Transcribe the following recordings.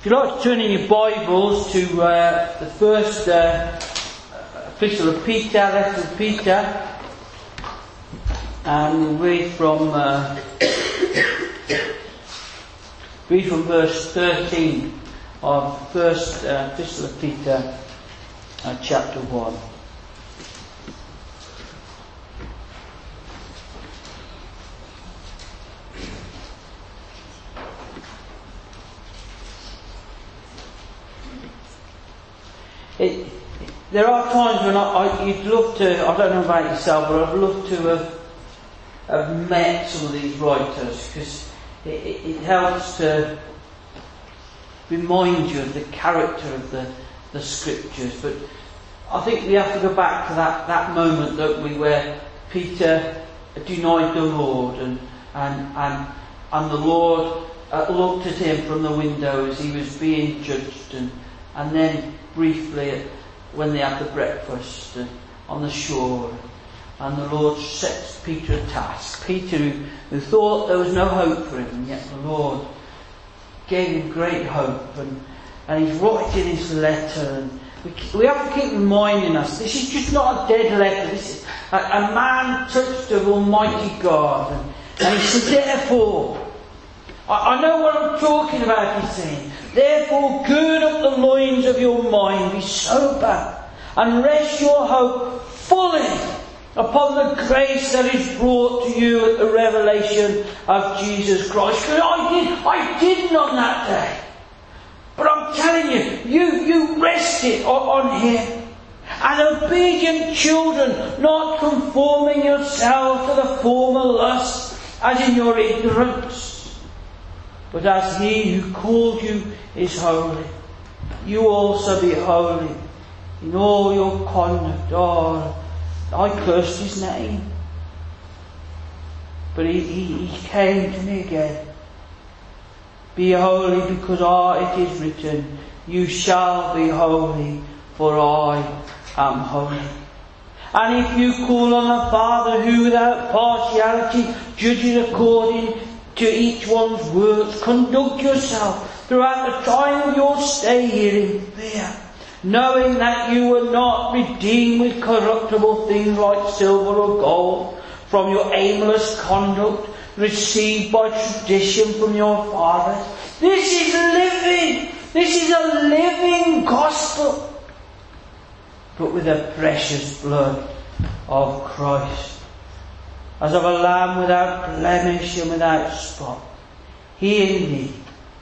If you'd like to turn in your Bibles to the first epistle of Peter, letter of Peter, and we'll read from verse 13 of first epistle of Peter, chapter 1. There are times when you'd love to, I don't know about yourself, but I'd love to have met some of these writers, because it helps to remind you of the character of the scriptures. But I think we have to go back to that moment, don't we, where Peter denied the Lord and the Lord looked at him from the window as he was being judged, and then briefly when they had the breakfast on the shore, and the Lord sets Peter a task. Peter, who thought there was no hope for him, and yet the Lord gave him great hope, and he's writing his letter, and we have to keep reminding us, this is just not a dead letter, this is a man touched of Almighty God, and he says, therefore, I know what I'm talking about, he's saying. Therefore, gird up the loins of your mind, be sober, and rest your hope fully upon the grace that is brought to you at the revelation of Jesus Christ. Because I didn't on that day. But I'm telling you rested on Him. And obedient children, not conforming yourselves to the former lust, as in your ignorance. But as He who called you is holy, you also be holy in all your conduct. Oh, I cursed His name. But he came to me again. Be holy, because it is written, you shall be holy, for I am holy. And if you call on the Father, who without partiality judges according to each one's works, conduct yourself throughout the time of your stay here in fear, knowing that you were not redeemed with corruptible things like silver or gold from your aimless conduct received by tradition from your fathers. This is living. This is a living gospel, but with the precious blood of Christ, as of a lamb without blemish and without spot. He indeed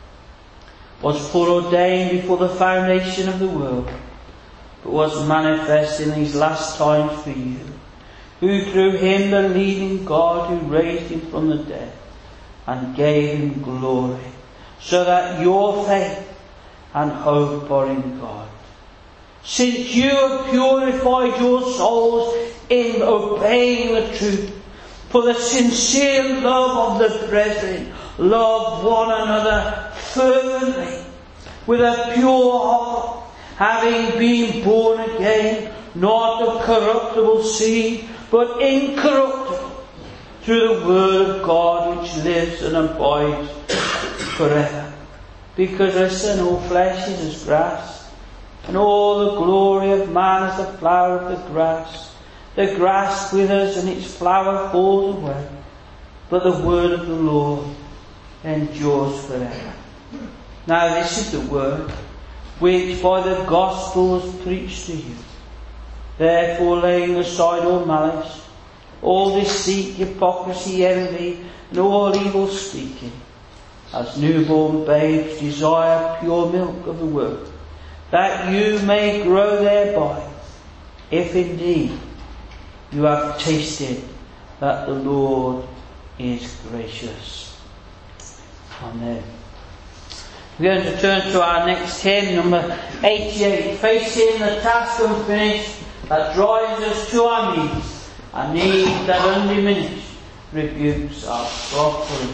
was foreordained before the foundation of the world, but was manifest in these last times for you, who through Him believe in God, who raised Him from the dead and gave Him glory, so that your faith and hope are in God. Since you have purified your souls in obeying the truth, for the sincere love of the brethren, love one another fervently, with a pure heart, having been born again, not of corruptible seed, but incorruptible, through the word of God which lives and abides forever. Because listen, all flesh is as grass, and all the glory of man as the flower of the grass. The grass withers and its flower falls away, but the word of the Lord endures forever. Now this is the word which by the gospel was preached to you. Therefore, laying aside all malice, all deceit, hypocrisy, envy, and all evil speaking, as newborn babes desire pure milk of the word, that you may grow thereby, if indeed you have tasted that the Lord is gracious. Amen. We're going to turn to our next hymn, number 88, Facing the Task Unfinished, that drives us to our knees, a need that undiminished rebukes our slothfulness.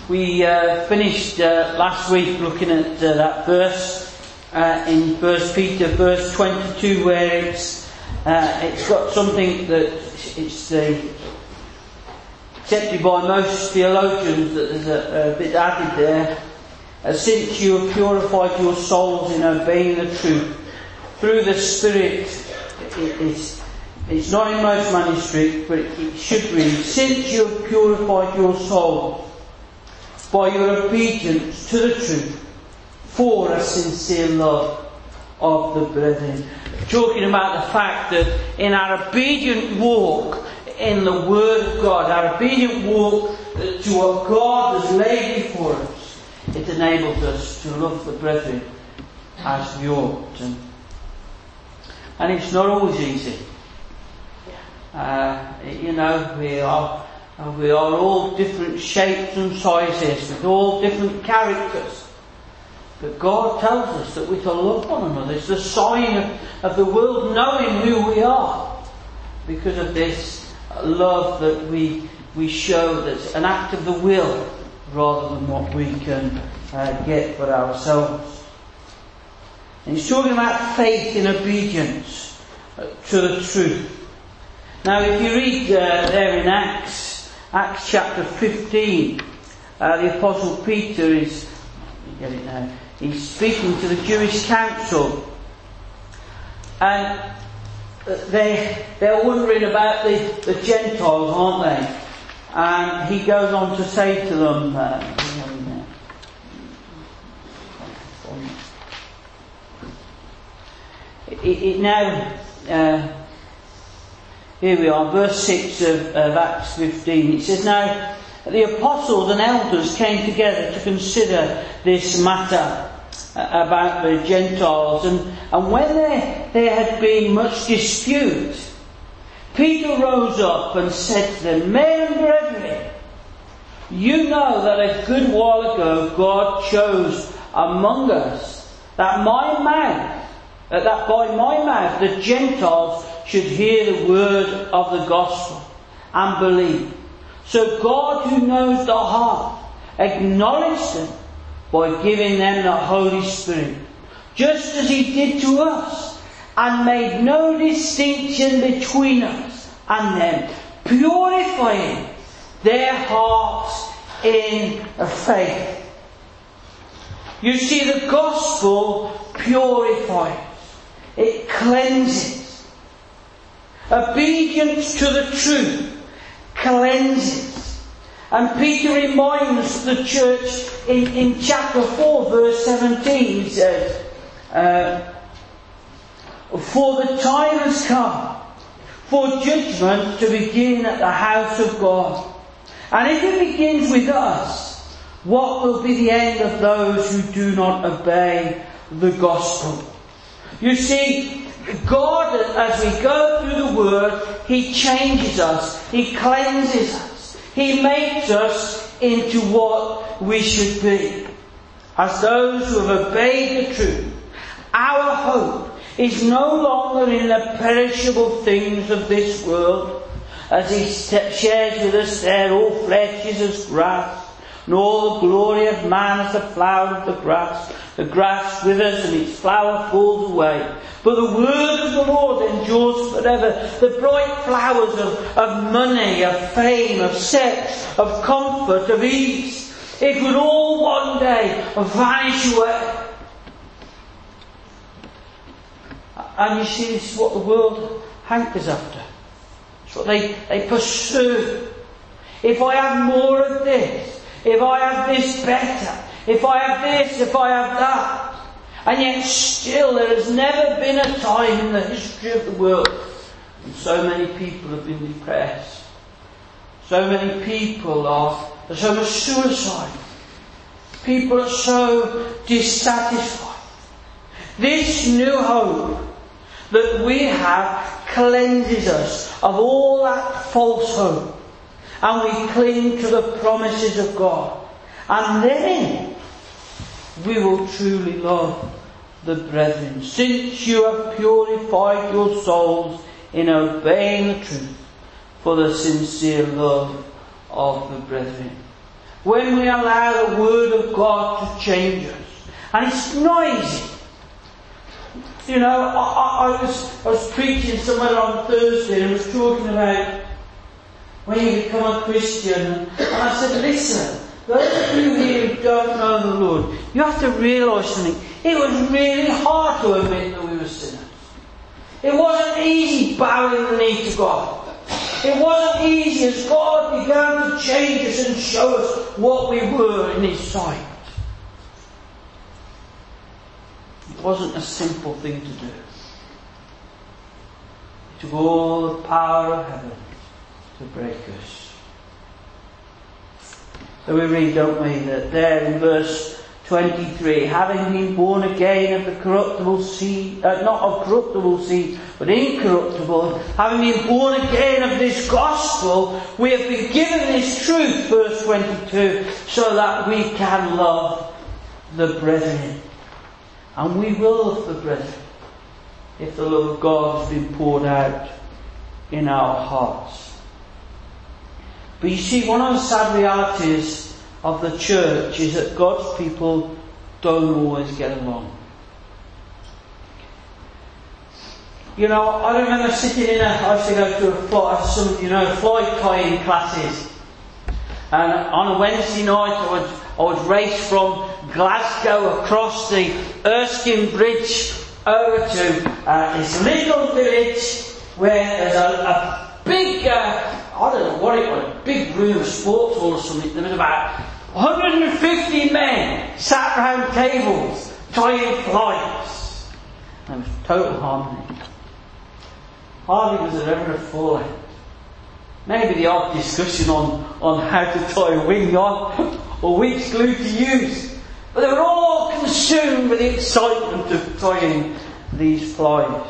We finished last week looking at that verse in 1 Peter verse 22, where it's got something that it's accepted by most theologians, that there's a bit added there. Since you have purified your souls in obeying the truth through the Spirit, it's not in most manuscripts, but it should read, since you have purified your souls by your obedience to the truth for a sincere love of the brethren. Talking about the fact that in our obedient walk in the Word of God, our obedient walk to what God has laid before us, it enables us to love the brethren as we ought. And it's not always easy. We are all different shapes and sizes, with all different characters. But God tells us that we're to love one another. It's the sign of the world knowing who we are, because of this love that we show, that's an act of the will rather than what we can get for ourselves. And he's talking about faith in obedience to the truth. Now, if you read there in Acts chapter 15, the Apostle Peter is, let me get it now, he's speaking to the Jewish council, and they're wondering about the Gentiles, aren't they? And he goes on to say to them, here we are, verse 6 of Acts 15. It says, now the apostles and elders came together to consider this matter about the Gentiles, and when there had been much dispute, Peter rose up and said to them, men and brethren, you know that a good while ago God chose among us that by my mouth the Gentiles should hear the word of the gospel and believe. So God, who knows the heart, acknowledged them by giving them the Holy Spirit, just as he did to us, and made no distinction between us and them, purifying their hearts in faith. You see, the gospel purifies. It cleanses. Obedience to the truth cleanses. And Peter reminds the church in chapter 4 verse 17, he says, for the time has come for judgment to begin at the house of God. And if it begins with us, what will be the end of those who do not obey the gospel? You see, God, as we go through the Word, he changes us, he cleanses us, he makes us into what we should be. As those who have obeyed the truth, our hope is no longer in the perishable things of this world. As he shares with us there, all flesh is as grass, and all the glory of man as the flower of the grass. The grass withers and its flower falls away, but the word of the Lord endures forever. The bright flowers of money, of fame, of sex, of comfort, of ease, it would all one day vanish away. And you see, this is what the world hankers after. It's what they pursue. If I have more of this, if I have this better, if I have this, if I have that. And yet still there has never been a time in the history of the world when so many people have been depressed. So many people there's so much suicide. People are so dissatisfied. This new hope that we have cleanses us of all that false hope. And we cling to the promises of God. And then we will truly love the brethren. Since you have purified your souls in obeying the truth for the sincere love of the brethren. when we allow the Word of God to change us. And it's not easy. You know, I was preaching somewhere on Thursday and I was talking about when you become a Christian. And I said, listen, those of you here who don't know the Lord, you have to realise something. It was really hard to admit that we were sinners. It wasn't easy bowing the knee to God. It wasn't easy as God began to change us and show us what we were in His sight. It wasn't a simple thing to do. It took all the power of heaven to break us. So we read, don't we, that there in verse 23, having been born again of the corruptible seed, not of corruptible seed, but incorruptible, having been born again of this gospel, we have been given this truth, verse 22, so that we can love the brethren. And we will love the brethren if the love of God has been poured out in our hearts. But you see, one of the sad realities of the church is that God's people don't always get along. You know, I remember sitting I used to go to fly tying classes. And on a Wednesday night I would race from Glasgow across the Erskine Bridge over to this little village where there's a big, I don't know what it was, a big room, a sports hall or something. There was about 150 men sat round tables tying flights. There was total harmony. Hardly was there ever a fallout. Maybe the odd discussion on how to tie a wing on or which glue to use. But they were all consumed with the excitement of tying these flies.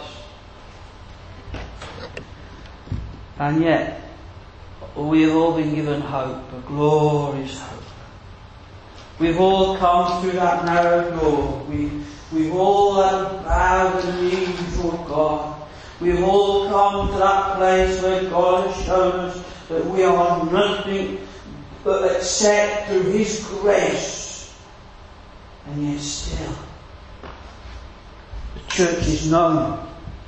And yet, we have all been given hope, a glorious hope. We've all come through that narrow door. We've all bowed the knee before God. We've all come to that place where God has shown us that we are nothing but except through His grace. And yet still, the church is known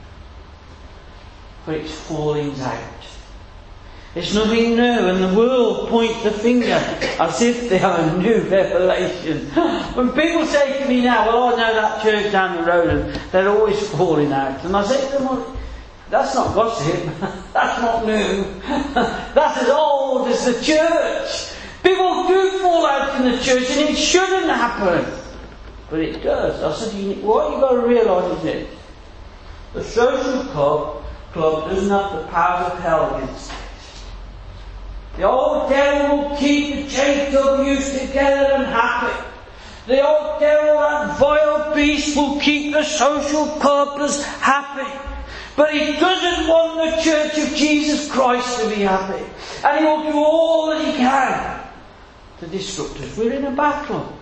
for its fallings out. It's nothing new, and the world points the finger as if they have a new revelation. When people say to me now, well, I know that church down the road and they're always falling out. And I say to them, well, that's not gossip. That's not new. That's as old as the church. People do fall out in the church and it shouldn't happen. But it does. I said, what you've got to realise is this. The social club doesn't have the powers of hell against it. The old devil will keep the JWs together and happy. The old devil, that vile beast, will keep the social clubs happy. But he doesn't want the Church of Jesus Christ to be happy. And he will do all that he can to disrupt us. We're in a battle.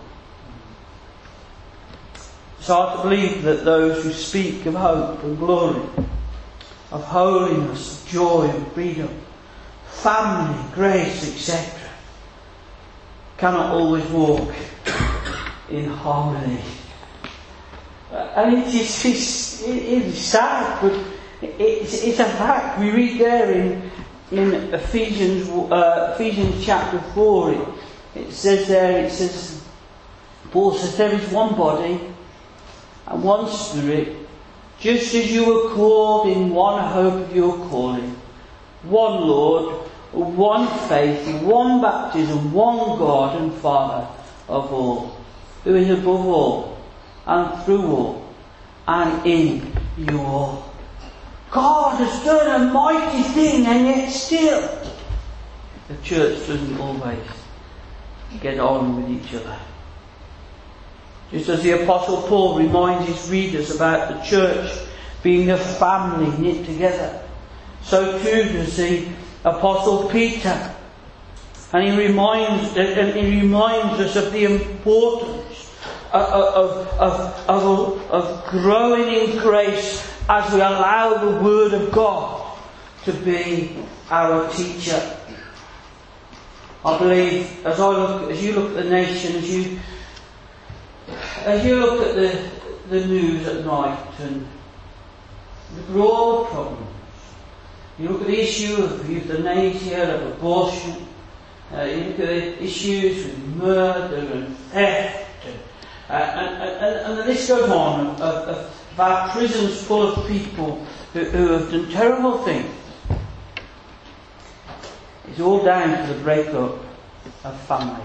It's hard to believe that those who speak of hope and glory, of holiness, of joy and freedom, family, grace, etc., cannot always walk in harmony. And it is sad, but it's a fact. We read there in Ephesians chapter 4, it says, Paul says, there is one body and one Spirit, just as you were called in one hope of your calling, one Lord, one faith, one baptism, one God and Father of all, who is above all and through all and in you all. God has done a mighty thing, and yet still the church doesn't always get on with each other. Just as the Apostle Paul reminds his readers about the church being a family knit together, so too does the Apostle Peter. And he reminds us of the importance of growing in grace as we allow the Word of God to be our teacher. I believe, as you look at the nation, as you look at the news at night and look at all the problems, you look at the issue of euthanasia, of abortion, you look at the issues with murder and theft, and the list goes on of our prisons full of people who have done terrible things. It's all down to the breakup of family.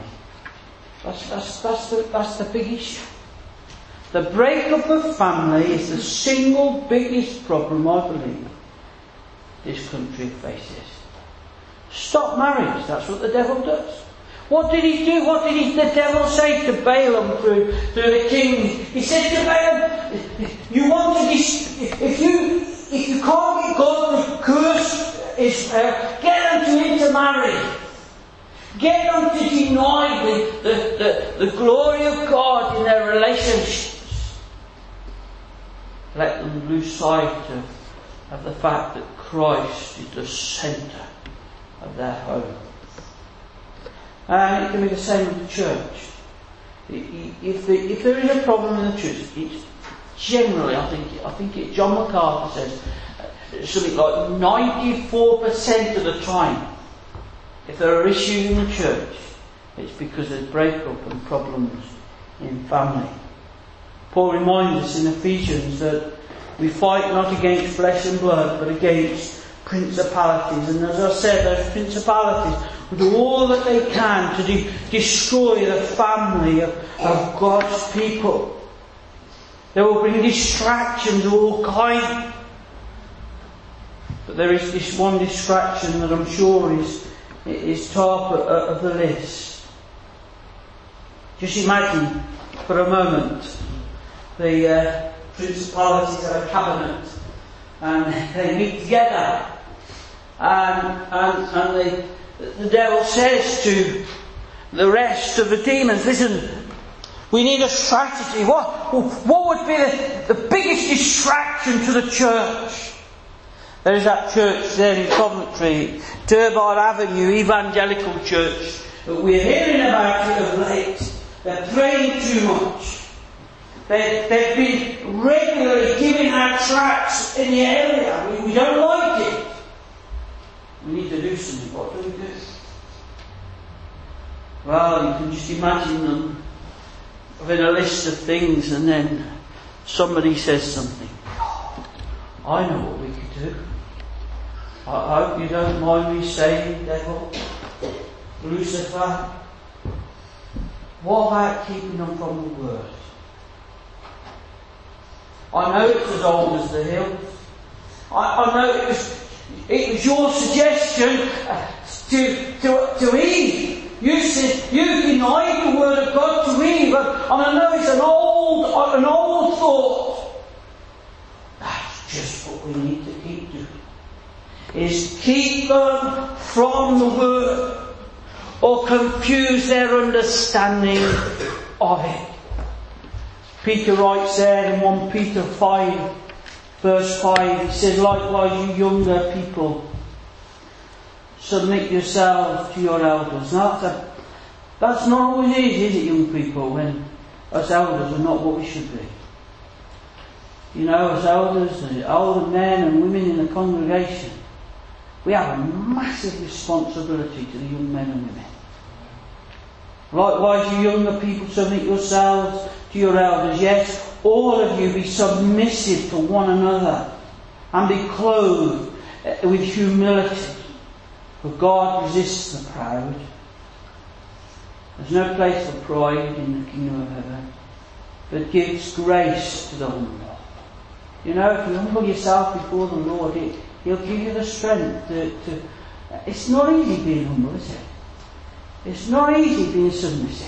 That's the big issue. The breakup of family is the single biggest problem, I believe, this country faces. Stop marriage. That's what the devil does. What did he do? What did the devil say to Balaam through the king? He said to Balaam, "You want to if you can't get God to curse Israel, get them to intermarry. Get them to deny the glory of God in their relationships. Let them lose sight of the fact that Christ is the centre of their home." And it can be the same with the church. If there is a problem in the church, it's generally, I think John MacArthur says, something like 94% of the time, if there are issues in the church, it's because there's breakup and problems in family. Paul reminds us in Ephesians that we fight not against flesh and blood, but against principalities. And as I said, those principalities will do all that they can to destroy the family of God's people. They will bring distractions of all kinds. But there is this one distraction that I'm sure is top of the list. Just imagine for a moment the principalities at a cabinet, and they meet together, and the devil says to the rest of the demons, "Listen, we need a strategy. What would be the biggest distraction to the church?" There is that church there in Coventry, Durbar Avenue Evangelical Church. We're hearing about it of late. They're praying too much. They've been regularly giving out tracts in the area. We don't like it. We need to do something. What do we do? Well, you can just imagine them having a list of things, and then somebody says something. I know what we could do. I hope you don't mind me saying, devil, Lucifer, what about keeping them from the word? I know it's as old as the hills. I know it was your suggestion to Eve. You said you denied the word of God to Eve, and I know it's an old thought. That's just what we need to keep doing. Is keep them from the word, or confuse their understanding of it. Peter writes there in 1 Peter 5 verse 5, he says, "Likewise you younger people, submit yourselves to your elders." Now that's not always easy, is it, young people, when us elders are not what we should be. You know, as elders, the older men and women in the congregation, we have a massive responsibility to the young men and women. Likewise, you younger people, submit yourselves to your elders. Yes, all of you be submissive to one another and be clothed with humility. For God resists the proud. There's no place for pride in the kingdom of heaven, but gives grace to the humble. You know, if you humble yourself before the Lord, He'll give you the strength to... It's not easy being humble, is it? It's not easy being submissive.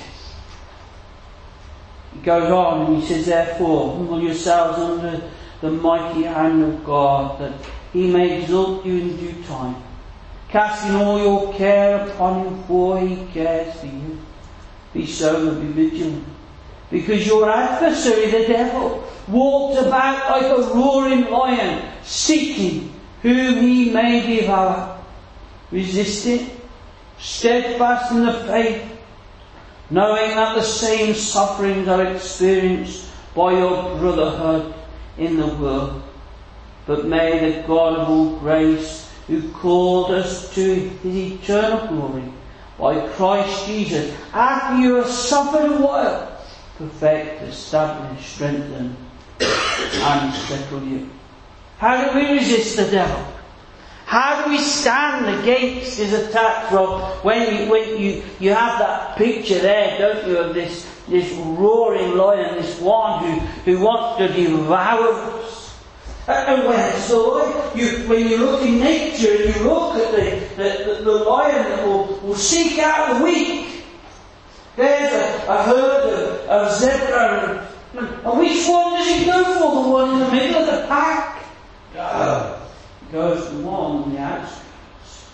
He goes on and he says, "Therefore, humble yourselves under the mighty hand of God, that He may exalt you in due time. Casting all your care upon Him, for He cares for you. Be sober, be vigilant. Because your adversary, the devil, walked about like a roaring lion, seeking whom he may devour. Resist it, steadfast in the faith, knowing that the same sufferings are experienced by your brotherhood in the world. But may the God of all grace, who called us to his eternal glory by Christ Jesus, after you have suffered a while, perfect, establish, strengthen, and settle you. How do we resist the devil? How do we stand against his attacks? Well, when you have that picture there, don't you, of this roaring lion, this one who wants to devour us. And where's the lion? When you look in nature and you look at the lion that will seek out the weak. There's a herd of zebra, and which one does he go for? The one in the middle of the pack? No. Goes the one on the outskirts.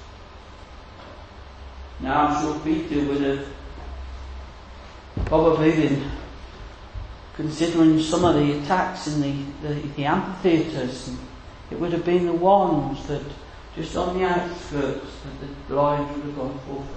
Now I'm sure Peter would have probably been considering some of the attacks in the amphitheatres, and it would have been the ones that just on the outskirts that the lions would have gone for first.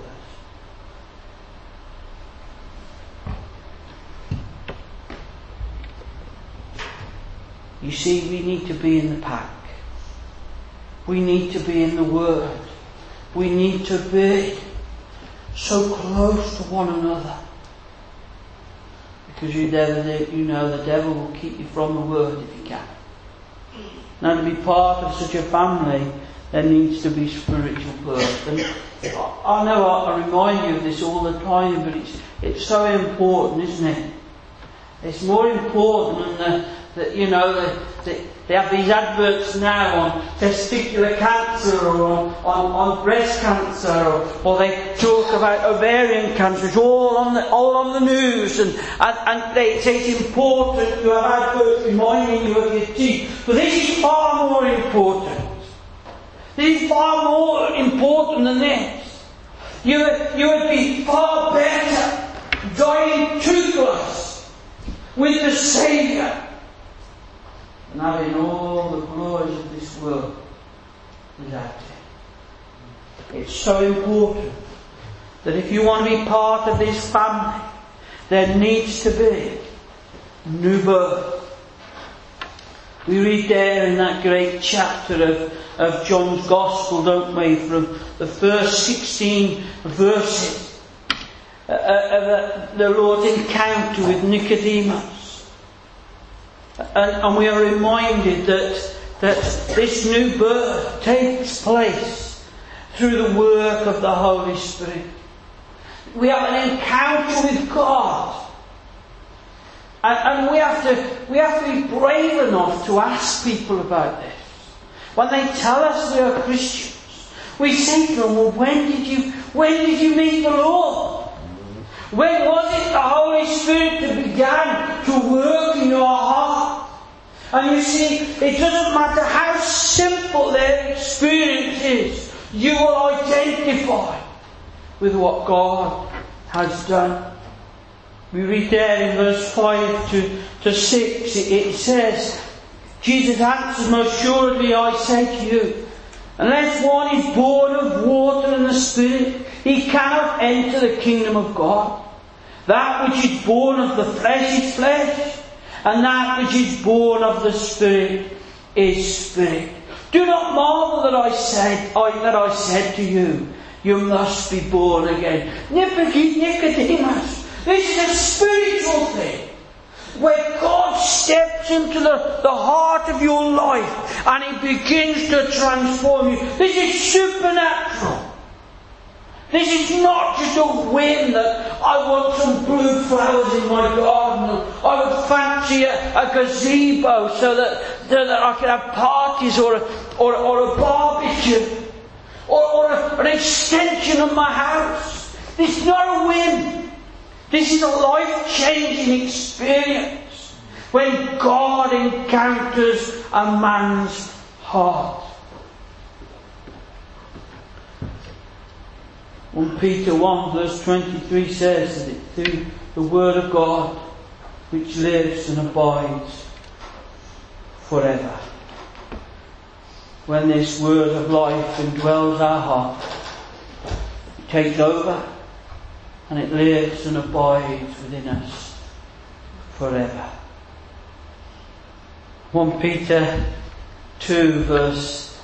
You see, we need to be in the pack. We need to be in the Word. We need to be so close to one another. Because you know the devil will keep you from the Word if he can. Now, to be part of such a family, there needs to be spiritual birth. And I know I remind you of this all the time, but it's so important, isn't it? It's more important than they have these adverts now on testicular cancer or on breast cancer, or they talk about ovarian cancer. It's all on the news, and they say it's important to have adverts reminding you of your teeth. But this is far more important. This is far more important than this. You would be far better dying toothless with the Saviour and having all the glories of this world without Him. It's so important that if you want to be part of this family, there needs to be new birth. We read there in that great chapter of John's Gospel, don't we, from the first 16 verses of the Lord's encounter with Nicodemus. And we are reminded that this new birth takes place through the work of the Holy Spirit. We have an encounter with God. And we have to be brave enough to ask people about this. When they tell us they are Christians, we say to them, well, when did you meet the Lord? When was it the Holy Spirit that began to work in your heart? And you see, it doesn't matter how simple their experience is, you will identify with what God has done. We read there in verse 5 to 6, it says, Jesus answers, most assuredly I say to you, unless one is born of water and the Spirit, he cannot enter the kingdom of God. That which is born of the flesh is flesh, and that which is born of the Spirit is spirit. Do not marvel that I said to you, you must be born again. Nicodemus, this is a spiritual thing, where God steps into the heart of your life and He begins to transform you. This is supernatural. This is not just a whim that I want some blue flowers in my garden, or I would fancy a gazebo so that I can have parties or a barbecue or an extension of my house. This is not a whim. This is a life-changing experience when God encounters a man's heart. 1 Peter 1 verse 23 says that it's through the Word of God which lives and abides forever. When this Word of life indwells our heart, it takes over, and it lives and abides within us forever. 1 Peter 2 verse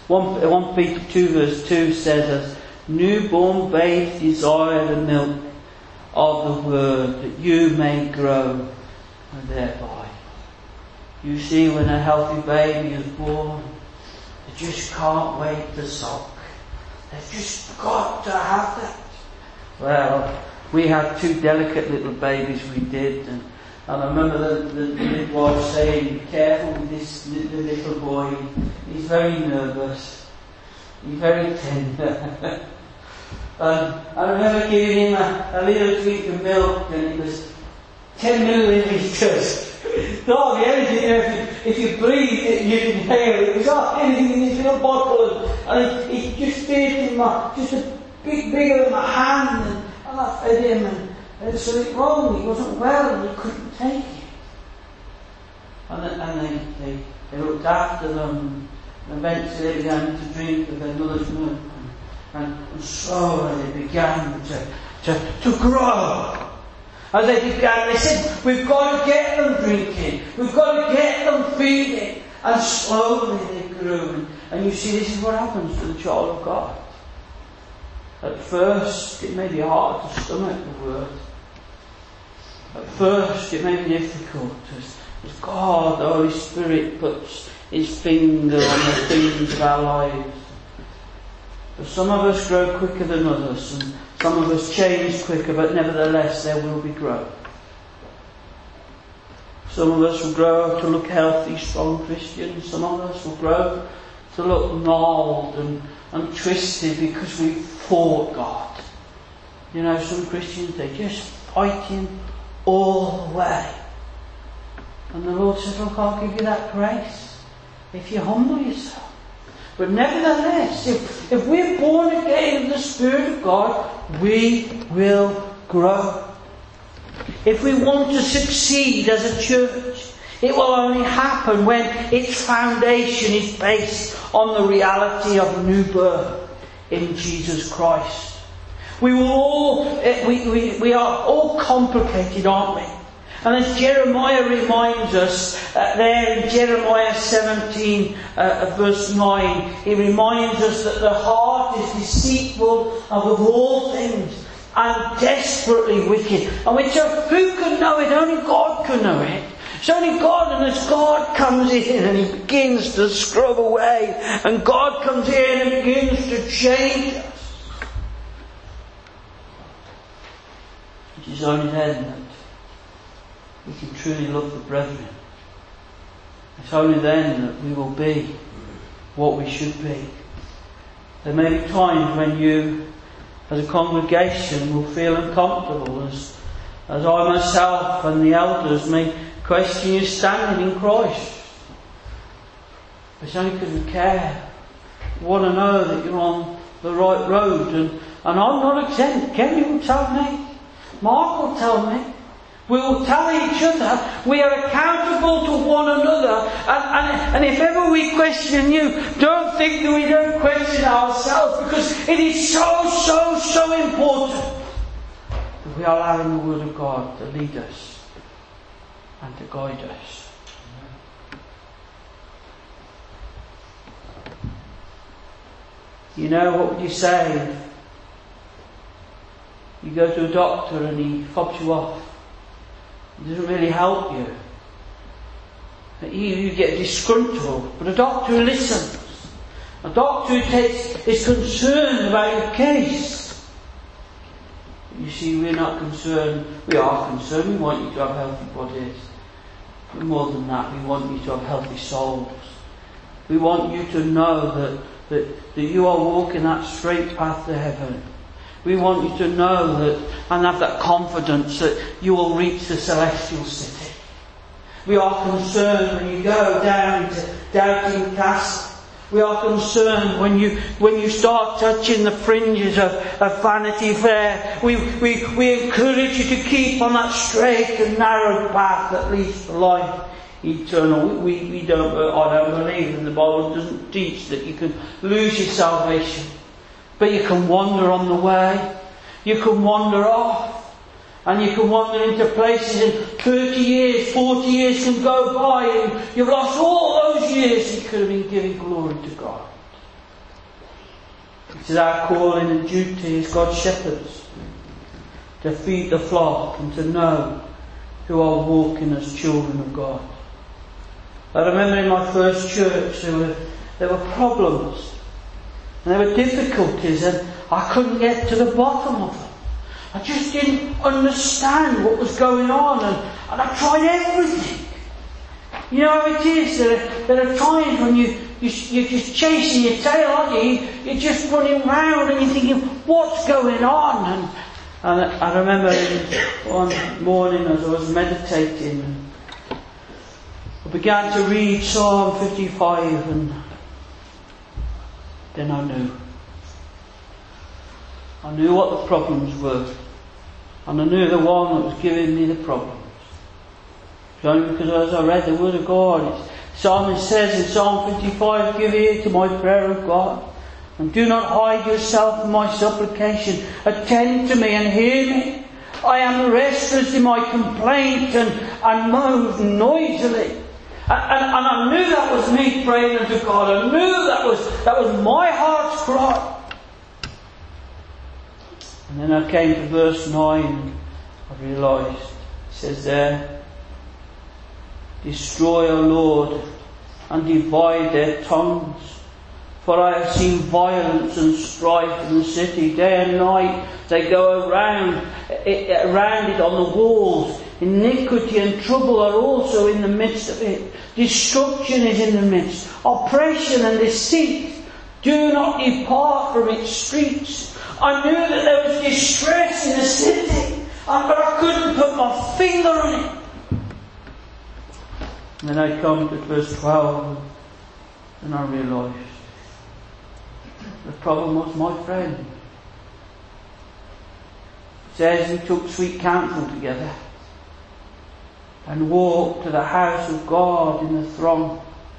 2 says, as newborn babes desire the milk of the word, that you may grow thereby. You see, when a healthy baby is born, they just can't wait to suck. They've just got to have that. Well, we had 2 delicate little babies, we did, and I remember the midwife saying, be careful with this little boy, he's very nervous, he's very tender. I remember giving him a little drink of milk, and it was 10 millilitres. Hardly anything. If you breathe it, you can inhale it. It was hardly anything in this little bottle, and it just fit in just a bit bigger than my hand, and I fed him, and there was something wrong. He wasn't well, and he couldn't take it. And they looked after them, and eventually they began to drink of their mother's milk, and slowly they began to grow. As they began, they said, we've got to get them drinking, we've got to get them feeding, and slowly they grew. And you see, this is what happens to the child of God. At first, it may be hard to stomach the word. At first, it may be difficult as God, the Holy Spirit, puts His finger on the things of our lives. But some of us grow quicker than others, and some of us change quicker, but nevertheless there will be growth. Some of us will grow to look healthy, strong Christians. Some of us will grow to look gnarled and twisted because we fought God. You know, some Christians, they just fight Him all the way. And the Lord says, look, I'll give you that grace if you humble yourself. But nevertheless, if we're born again of the Spirit of God, we will grow. If we want to succeed as a church, it will only happen when its foundation is based on the reality of new birth in Jesus Christ. We are all complicated, aren't we? And as Jeremiah reminds us, there in Jeremiah 17 verse 9, he reminds us that the heart is deceitful above all things and desperately wicked. And who can know it? Only God can know it. It's only God, and as God comes in and He begins to scrub away, and God comes in and begins to change us, it is only then that we can truly love the brethren. It's only then that we will be what we should be. There may be times when you, as a congregation, will feel uncomfortable, as I myself and the elders may question your standing in Christ. But it's only because we care. We want to know that you're on the right road, and I'm not exempt. Kenny will tell me. Mark will tell me. We will tell each other. We are accountable to one another. And if ever we question you, don't think that we don't question ourselves, because it is so important that we are allowing the Word of God to lead us and to guide us. You know, what would you say if you go to a doctor and he fobs you off? It doesn't really help you. You get disgruntled. But a doctor who listens, a doctor who is concerned about your case. You see, we're not concerned. We are concerned. We want you to have healthy bodies. But more than that, we want you to have healthy souls. We want you to know that you are walking that straight path to heaven. We want you to know that and have that confidence that you will reach the celestial city. We are concerned when you go down to Doubting Castle. We are concerned when you start touching the fringes of Vanity Fair. We encourage you to keep on that straight and narrow path that leads to life eternal. I don't believe, and the Bible doesn't teach that you can lose your salvation. But you can wander on the way. You can wander off. And you can wander into places and 30 years, 40 years can go by and you've lost all those years you could have been giving glory to God. It is our calling and duty as God's shepherds to feed the flock and to know who are walking as children of God. I remember in my first church there were problems and there were difficulties and I couldn't get to the bottom of them. I just didn't understand what was going on and I tried everything. You know how it is, there are times when you're just chasing your tail, aren't you? You're just running round and you're thinking, what's going on? And I remember one morning as I was meditating, I began to read Psalm 55 and then I knew. I knew what the problems were. And I knew the one that was giving me the problems. It's only because as I read the Word of God, the psalmist says in Psalm 55, give ear to my prayer, O God, and do not hide yourself from my supplication. Attend to me and hear me. I am restless in my complaint and moan noisily. And I knew that was me praying unto God. I knew that was my heart's cry. And then I came to verse 9 and I realised, it says there, destroy, O Lord, and divide their tongues. For I have seen violence and strife in the city. Day and night they go around it on the walls. Iniquity and trouble are also in the midst of it. Destruction is in the midst. Oppression and deceit. Do not depart from its streets. I knew that there was distress in the city, but I couldn't put my finger on it. And then I come to verse 12 and I realised the problem was my friend. It says we took sweet counsel together and walked to the house of God in the throng.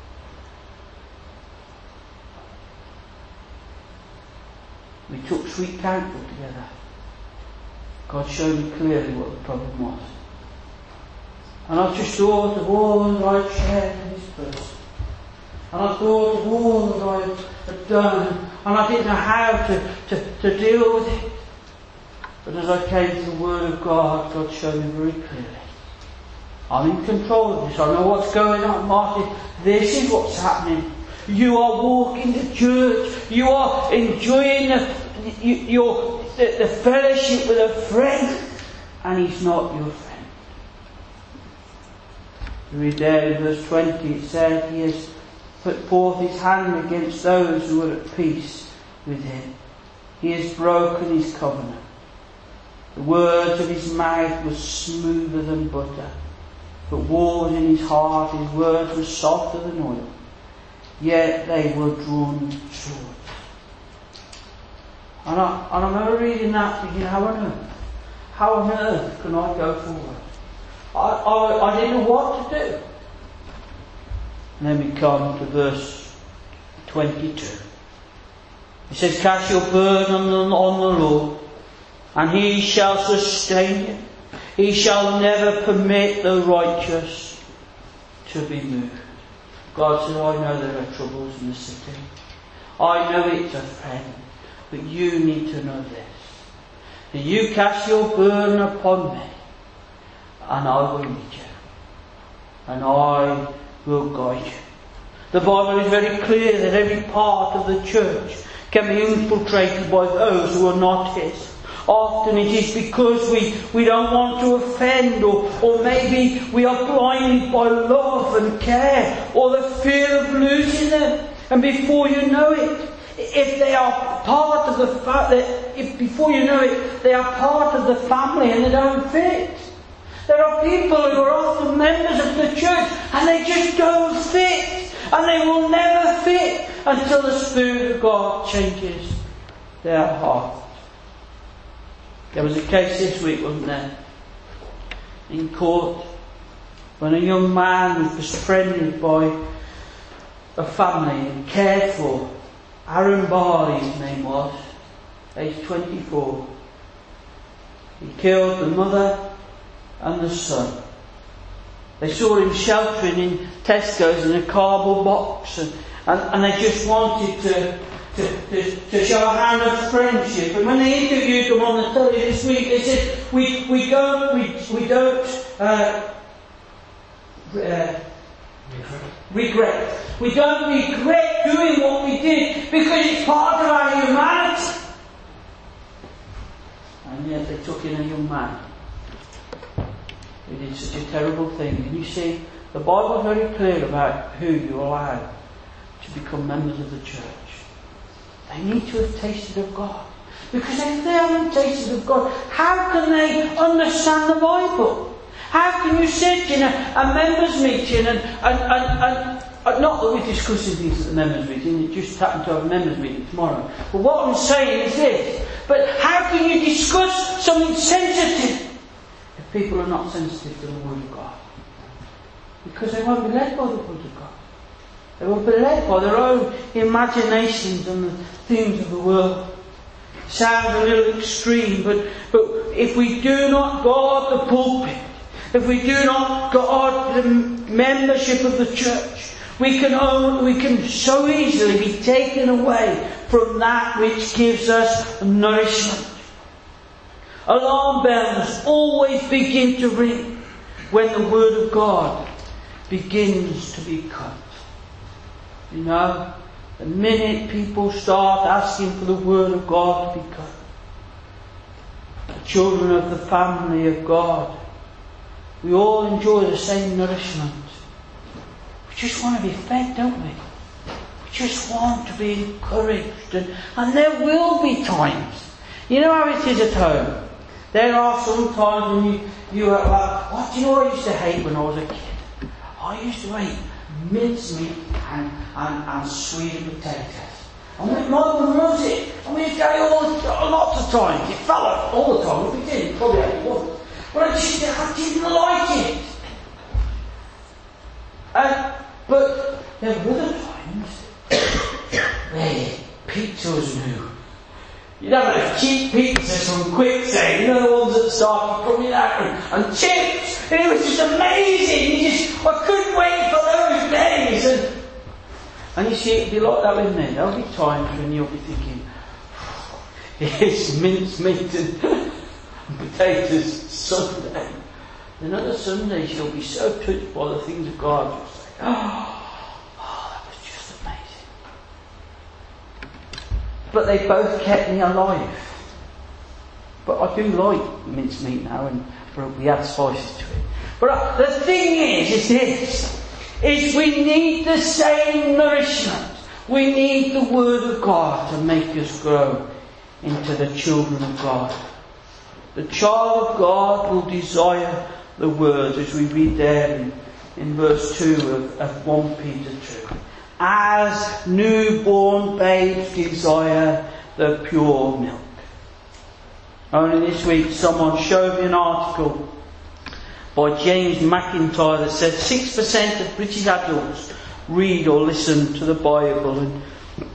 We took sweet counsel together. God showed me clearly what the problem was. And I just thought of all that I'd shared with this person. And I thought of all that I had done. And I didn't know how to deal with it. But as I came to the Word of God, God showed me very clearly. I'm in control of this. I know what's going on, Martin. This is what's happening. You are walking to church. You are enjoying the fellowship with a friend. And he's not your friend. You read there in verse 20, it said, he has put forth his hand against those who are at peace with him. He has broken his covenant. The words of his mouth were smoother than butter, but war was in his heart. His words were softer than oil, yet they were drawn short. And I remember reading that thinking, how on earth can I go forward? I didn't know what to do. And then we come to verse 22. It says, cast your burden on the Lord, and he shall sustain you. He shall never permit the righteous to be moved. God says, I know there are troubles in the city. I know it's a friend. But you need to know this. That you cast your burden upon me, and I will lead you. And I will guide you. The Bible is very clear that every part of the church can be infiltrated by those who are not his. Often it is because we don't want to offend, or maybe we are blinded by love and care, or the fear of losing them. And before you know it, if they are part of the they are part of the family and they don't fit. There are people who are often members of the church and they just don't fit, and they will never fit until the Spirit of God changes their heart. There was a case this week, wasn't there, in court, when a young man was befriended by a family and cared for. Aaron Barley, his name was, age 24. He killed the mother and the son. They saw him sheltering in Tesco's in a cardboard box, and they just wanted to show a hand of friendship. And when they interviewed them on the telly this week, they said, we don't regret. We don't regret doing what we did because it's part of our humanity. And yet they took in a young man who did such a terrible thing. And you see, the Bible is very clear about who you allow to become members of the church. They need to have tasted of God. Because if they haven't tasted of God, how can they understand the Bible? How can you sit in a members' meeting and not that we're discussing things at the members' meeting, it just happened to have a members' meeting tomorrow. But what I'm saying is this. But how can you discuss something sensitive if people are not sensitive to the Word of God? Because they won't be led by the Word of God. They will be led by their own imaginations and the things of the world. Sounds a little extreme, but if we do not guard the pulpit, if we do not guard the membership of the church, we can so easily be taken away from that which gives us nourishment. Alarm bells always begin to ring when the Word of God begins to be cut. You know, the minute people start asking for the Word of God to be cut, the children of the family of God, we all enjoy the same nourishment. We just want to be fed, don't we? We just want to be encouraged. And there will be times. You know how it is at home. There are some times when you are like, what do you know what I used to hate when I was a kid? I used to hate mincemeat and sweet potatoes. And my mum loves it. And we used to eat lots of times. It fell out all the time. If we did, probably ate it once. But I didn't like it. But there were other times where pizza was new. You'd have those cheap pizzas from Quicksave, you know, the ones that started coming out, and chips. And it was just amazing. I couldn't wait for those days. And you see, it'd be like that with me. There'll be times when you'll be thinking, it's mincemeat and potatoes Sunday. Then other Sundays you'll be so touched by the things of God, you'll say, oh, that was just amazing. But they both kept me alive. But I do like mincemeat now, and we add spices to it. But the thing is this, is we need the same nourishment. We need the Word of God to make us grow into the children of God. The child of God will desire the Word, as we read there in verse 2 of 1 Peter 2. As newborn babes desire the pure milk. Only this week someone showed me an article by James McIntyre that said 6% of British adults read or listen to the Bible, and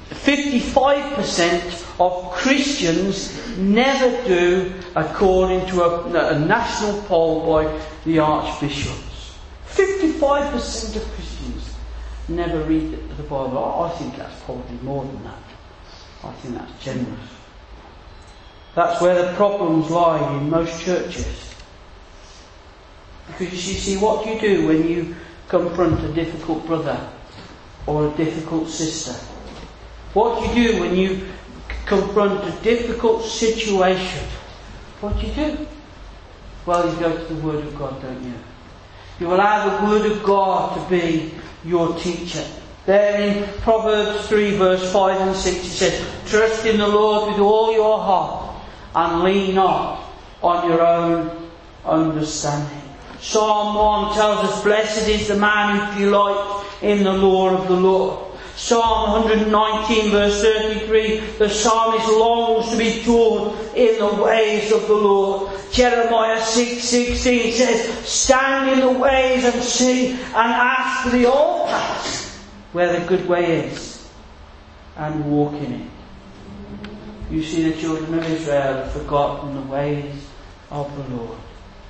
55% of Christians never do, according to a national poll by the archbishops. 55% of Christians never read the Bible. I think that's probably more than that. I think that's generous. That's where the problems lie in most churches. Because you see, what do you do when you confront a difficult brother or a difficult sister? What do you do when you confront a difficult situation? What do you do? Well, you go to the Word of God, don't you? You allow the Word of God to be your teacher. There in Proverbs 3 verse 5 and 6 it says, trust in the Lord with all your heart and lean not on your own understanding. Psalm 1 tells us, blessed is the man who delights in the law of the Lord. Psalm 119 verse 33, the psalmist longs to be taught in the ways of the Lord. Jeremiah 6:16 says, stand in the ways and see and ask for the old paths where the good way is, and walk in it. You see, the children of Israel have forgotten the ways of the Lord.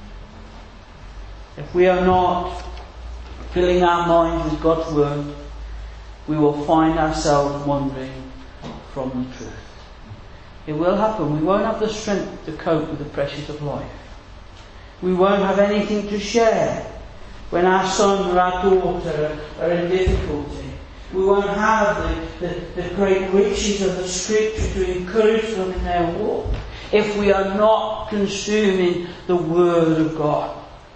If we are not filling our minds with God's word, we will find ourselves wandering from the truth. It will happen. We won't have the strength to cope with the pressures of life. We won't have anything to share when our son or our daughter are in difficulty. We won't have the great riches of the Scripture to encourage them in their walk if we are not consuming the Word of God.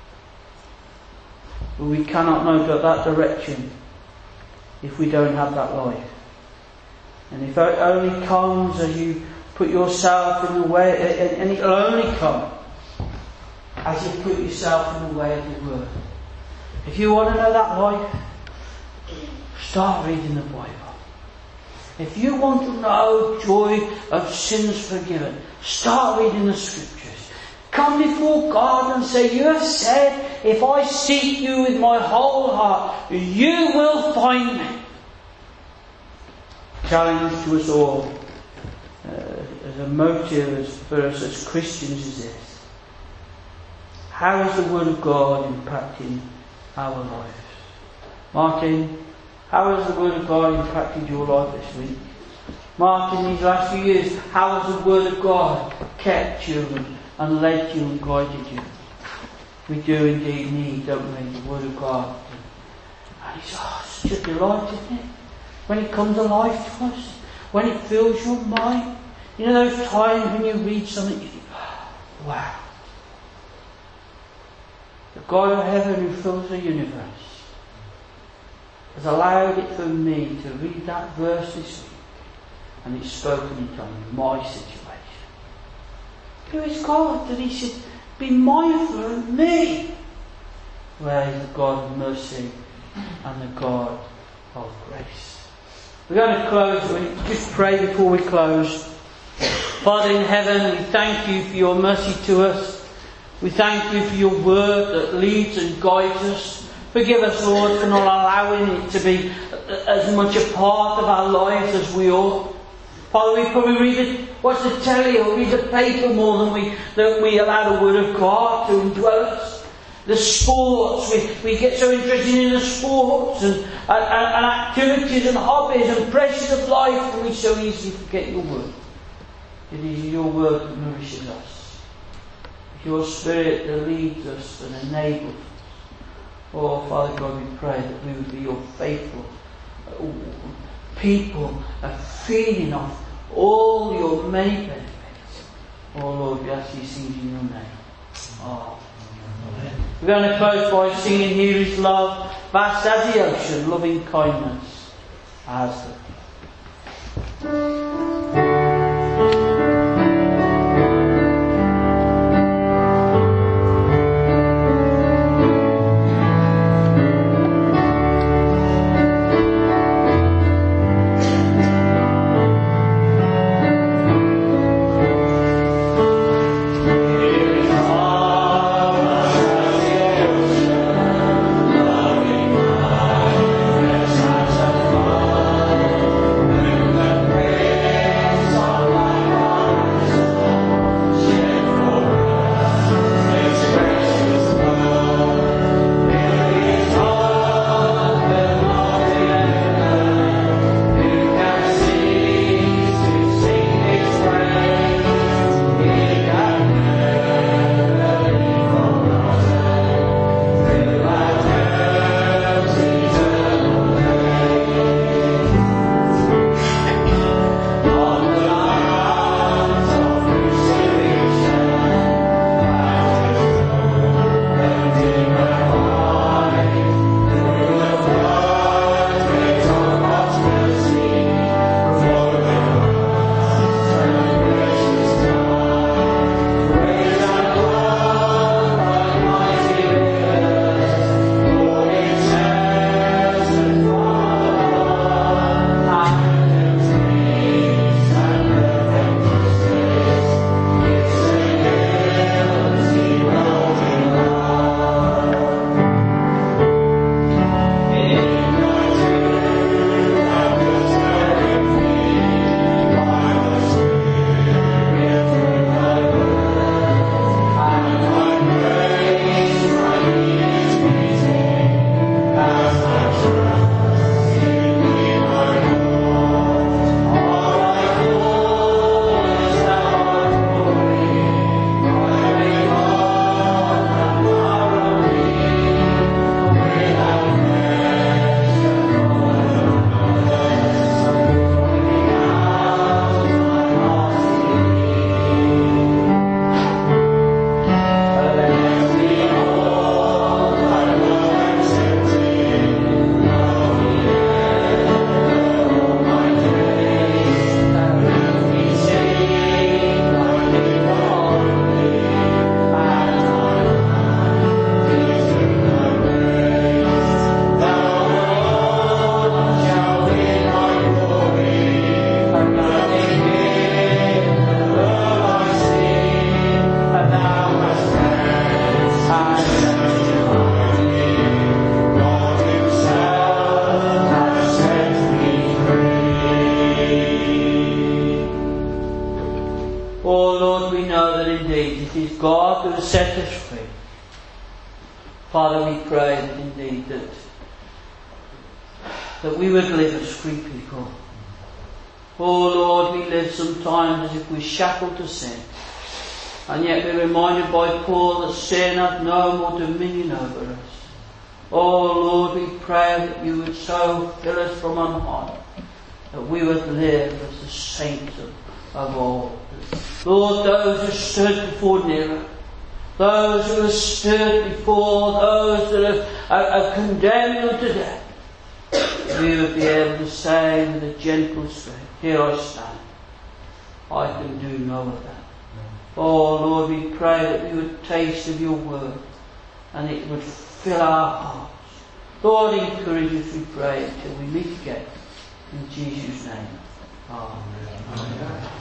But we cannot know that direction if we don't have that life. And if it only comes as you put yourself in the way, and it will only come as you put yourself in the way of the Word. If you want to know that life, start reading the Bible. If you want to know joy of sins forgiven, start reading the Scriptures. Come before God and say, you have said, if I seek you with my whole heart, you will find me. Challenge to us all, as a motive for us as Christians is this. How is the Word of God impacting our lives? Martin, how has the Word of God impacted your life this week? Martin, these last few years, how has the Word of God kept you and led you and guided you? We do indeed need, don't we, the Word of God. And it's such a delight, isn't it? When it comes alive to us, when it fills your mind. You know those times when you read something, you think, wow. The God of heaven who fills the universe has allowed it for me to read that verse this week, and it's spoken into my situation. Who is God that He should be mindful of me? Where is the God of mercy and the God of grace? We're going to close. We just pray before we close. Father in heaven, we thank you for your mercy to us. We thank you for your word that leads and guides us. Forgive us, Lord, for not allowing it to be as much a part of our lives as we ought. Father, we probably watch the telly or read the paper more than we allow the Word of God to indwell us. The sports, we get so interested in the sports and activities and hobbies and pressures of life, and we so easily forget your Word. It is your Word that nourishes us. It's your Spirit that leads us and enables us. Oh, Father God, we pray that we would be your faithful people, feeding off all your many benefits. Oh Lord, we ask these things in your name. Oh. We're going to close by singing Here is Love, vast as the ocean, loving kindness as the Praise to set us free. Father, we pray that indeed that we would live as free people. Oh Lord, we live sometimes as if we're shackled to sin. And yet we're reminded by Paul that sin hath no more dominion over us. Oh Lord, we pray that you would so fill us from on high, that we would live as the saints of old. Lord, those who stood before Nero, those who have stood before those that have condemned them to death, we would be able to say with a gentle strength, here I stand. I can do no of that. Oh Lord, we pray that we would taste of your word and it would fill our hearts. Lord, encourage us, we pray, until we meet again. In Jesus' name. Amen. Amen.